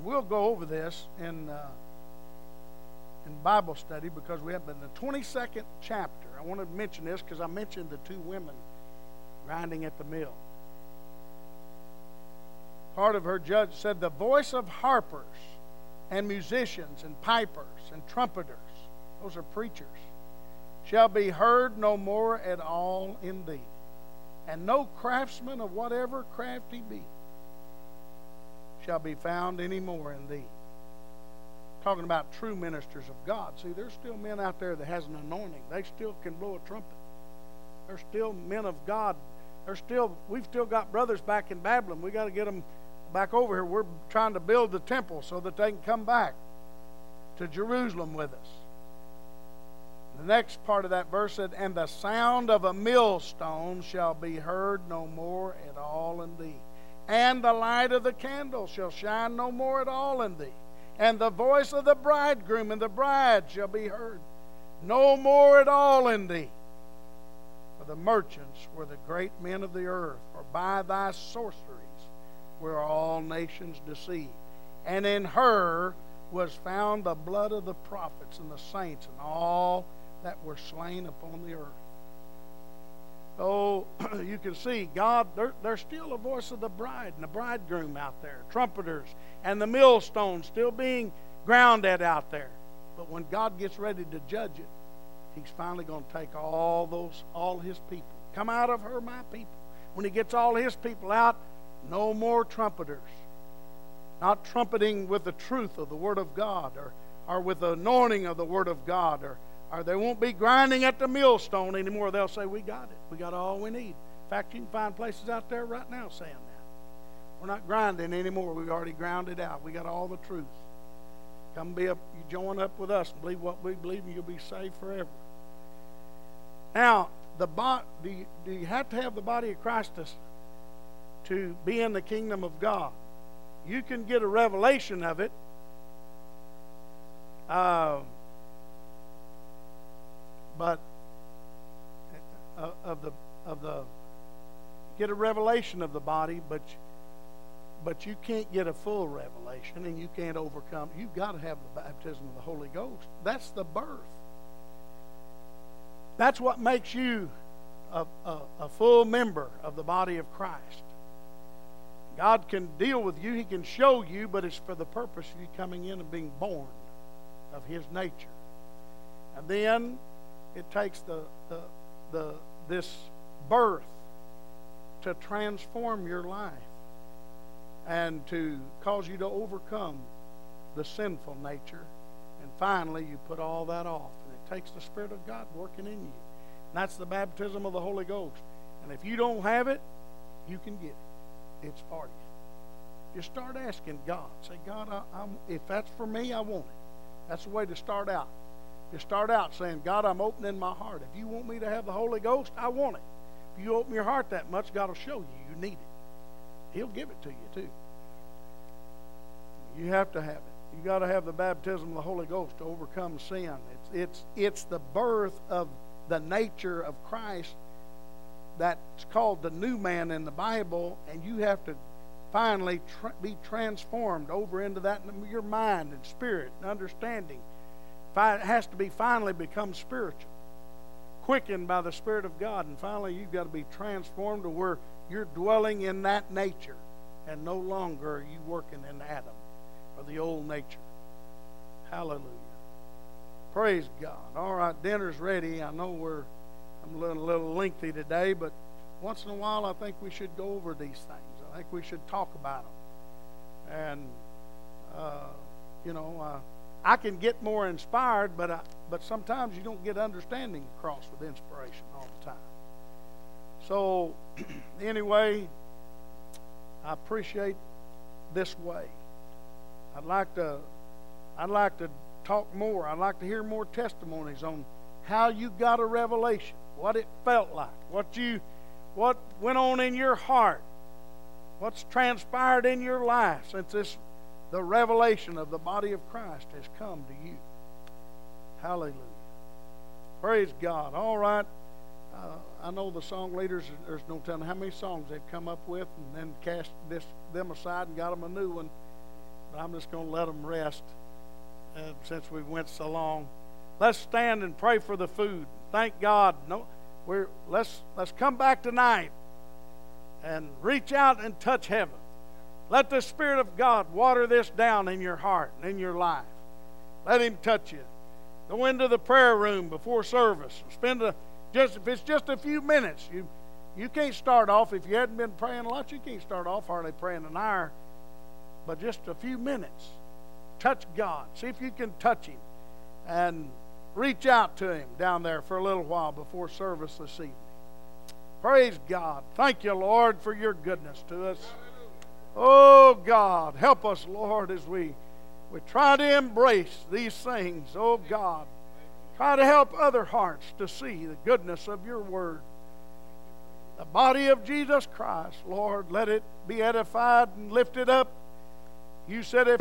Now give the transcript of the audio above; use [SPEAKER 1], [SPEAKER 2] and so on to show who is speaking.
[SPEAKER 1] we'll go over this in Bible study because we have been in the 22nd chapter. I want to mention this because I mentioned the two women grinding at the mill. Part of her judge said, the voice of harpers and musicians and pipers and trumpeters, those are preachers, shall be heard no more at all in thee, and no craftsman of whatever craft he be shall be found any more in thee. Talking about true ministers of God. See, there's still men out there that has an anointing. They still can blow a trumpet. They're still men of God. We've still got brothers back in Babylon. We got to get them back over here. We're trying to build the temple so that they can come back to Jerusalem with us. The next part of that verse said, and the sound of a millstone shall be heard no more at all in thee. And the light of the candle shall shine no more at all in thee. And the voice of the bridegroom and the bride shall be heard no more at all in thee. For the merchants were the great men of the earth, for by thy sorceries were all nations deceived. And in her was found the blood of the prophets and the saints and all that were slain upon the earth. Oh, you can see God, there's still a voice of the bride and the bridegroom out there, trumpeters, and the millstone still being ground at out there. But when God gets ready to judge it, He's finally going to take all His people. Come out of her, my people. When He gets all His people out, no more trumpeters. Not trumpeting with the truth of the Word of God or with the anointing of the Word of God or they won't be grinding at the millstone anymore. They'll say, we got it. We got all we need. In fact, you can find places out there right now saying that. We're not grinding anymore. We've already ground it out. We got all the truth. Come you join up with us and believe what we believe and you'll be saved forever. Now, do you have to have the body of Christ to be in the kingdom of God? You can get a revelation of it. But get a revelation of the body, but you can't get a full revelation, and you can't overcome. You've got to have the baptism of the Holy Ghost. That's the birth. That's what makes you a full member of the body of Christ. God can deal with you. He can show you, but it's for the purpose of you coming in and being born of His nature. And then it takes this birth to transform your life and to cause you to overcome the sinful nature. And finally, you put all that off. And it takes the Spirit of God working in you. And that's the baptism of the Holy Ghost. And if you don't have it, you can get it. It's for you. Just start asking God. Say, God, if that's for me, I want it. That's the way to start out. You start out saying, God, I'm opening my heart. If you want me to have the Holy Ghost, I want it. If you open your heart that much, God will show you need it. He'll give it to you too. You have to have it. You got to have the baptism of the Holy Ghost to overcome sin. It's the birth of the nature of Christ that's called the new man in the Bible, and you have to finally be transformed over into that in your mind and spirit and understanding. It has to be finally become spiritual, quickened by the Spirit of God, and finally you've got to be transformed to where you're dwelling in that nature and no longer are you working in Adam or the old nature. Hallelujah. Praise God. All right, dinner's ready. I know I'm a little lengthy today, but once in a while I think we should go over these things. I think we should talk about them. And, I can get more inspired, but sometimes you don't get understanding across with inspiration all the time. So, anyway, I appreciate this way. I'd like to talk more. I'd like to hear more testimonies on how you got a revelation, what it felt like, what went on in your heart, what's transpired in your life since the revelation of the body of Christ has come to you. Hallelujah. Praise God. All right. I know the song leaders, there's no telling how many songs they've come up with and then cast them aside and got them a new one. but I'm just going to let them rest since we went so long. Let's stand and pray for the food. Thank God. Let's come back tonight and reach out and touch heaven. Let the Spirit of God water this down in your heart and in your life. Let Him touch you. Go into the prayer room before service. If it's just a few minutes. You can't start off, if you hadn't been praying a lot, you can't start off hardly praying an hour. But just a few minutes. Touch God. See if you can touch Him. And reach out to Him down there for a little while before service this evening. Praise God. Thank you, Lord, for your goodness to us. Oh, God, help us, Lord, as we try to embrace these things. Oh, God, try to help other hearts to see the goodness of your word. The body of Jesus Christ, Lord, let it be edified and lifted up. You said if